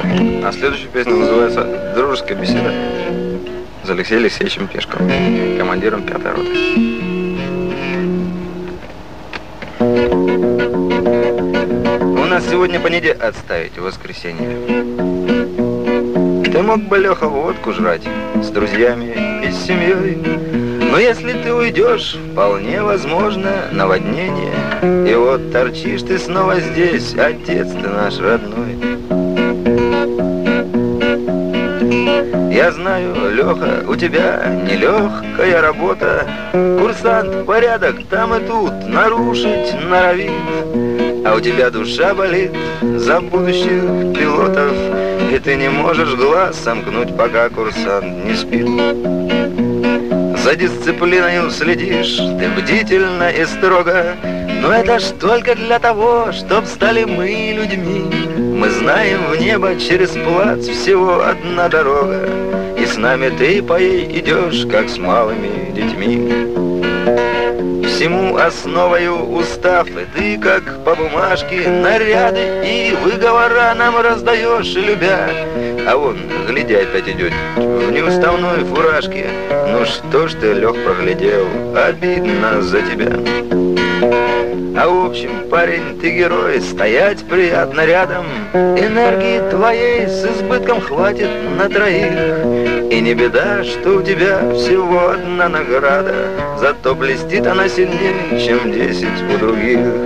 А следующая песня называется «Дружеская беседа» с Алексеем Алексеевичем Пешковым, командиром 5-й роты. У нас сегодня понедельник, отставить, воскресенье. Ты мог бы, Леха, водку жрать с друзьями и с семьей. Но если ты уйдешь, вполне возможно наводнение. И вот торчишь ты снова здесь, отец ты наш родной. Я знаю, Леха, у тебя нелегкая работа. Курсант, порядок там и тут нарушить норовит. А у тебя душа болит за будущих пилотов, и ты не можешь глаз сомкнуть, пока курсант не спит. За дисциплиной следишь ты бдительно и строго, но это ж только для того, чтоб стали мы людьми. Мы знаем, в небо через плац всего одна дорога, и с нами ты по ней идешь, как с малыми детьми. Всему основою устав, и ты, как по бумажке, наряды и выговора нам раздаешь, любя. А вон, гляди, опять идет в неуставной фуражке. Ну что ж ты, Лех, проглядел, обидно за тебя. А в общем, парень, ты герой, стоять приятно рядом. Энергии твоей с избытком хватит на троих. И не беда, что у тебя всего одна награда, зато блестит она сильнее, чем 10 у других.